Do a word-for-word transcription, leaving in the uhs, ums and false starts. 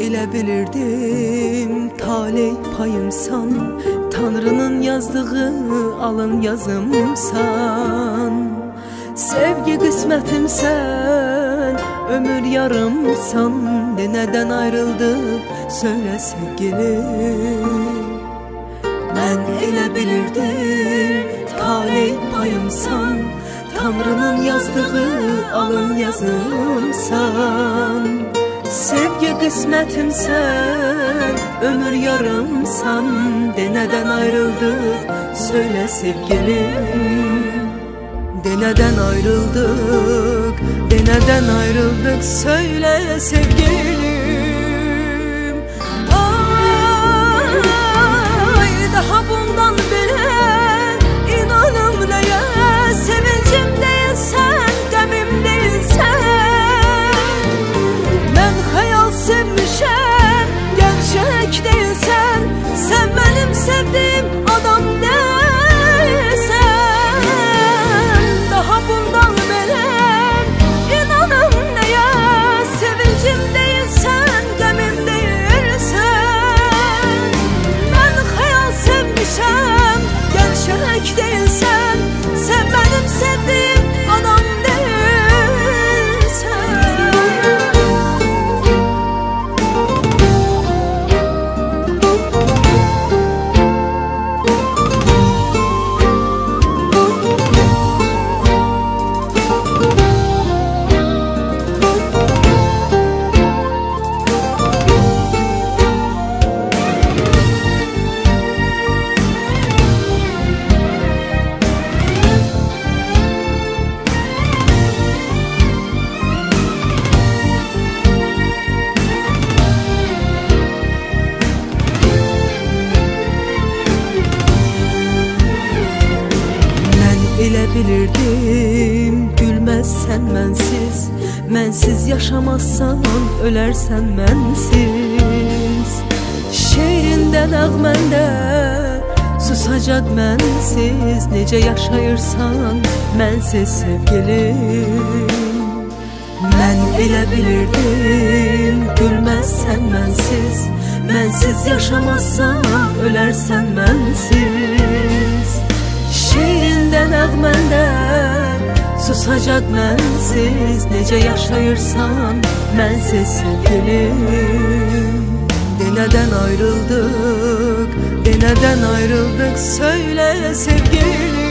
elə bilirdim taley payımsan, Tanrının yazdığı alın yazımsan. Sevgi qismətimsən, ömür yarımsan, de nədən ayrıldık söyle sevgilim. Mən elə bilirdim taley payımsan, Tanrının yazdığı alın yazımsan. Sevgi qismətimsən, ömür yarımsan, de nədən ayrıldık söyle sevgilim. De nədən ayrıldık, de nədən ayrıldık söyle sevgilim. Ay, daha bundan belə inanım nəyə, sevincim deyilsən, qəmim deyilsən. Mən xəyal sevmişəm, gerçək deyilsən, sən mənim sevdiyim adam deyilsən. Daha bundan belə inanım nəyə, sevincim deyilsən, qəmim deyilsən. Mən xəyal sevmişəm, gerçək deyilsən, sən mənim sevdiyim adam elə bilirdim, gülməzsən mənsiz, mənsiz yaşamazsan, ölərsən mənsiz. Şeirində nəğməndə susacaq mənsiz, necə yaşayırsan mənsiz sevgilim. Mən elə bilirdim, gülməzsən mənsiz, mənsiz yaşamazsan, ölərsən mənsiz. Şeirində nəğməndə susacaq mənsiz, necə yaşayırsan mənsiz sevgilim. De nədən ayrıldık, de nədən ayrıldık söyle sevgilim.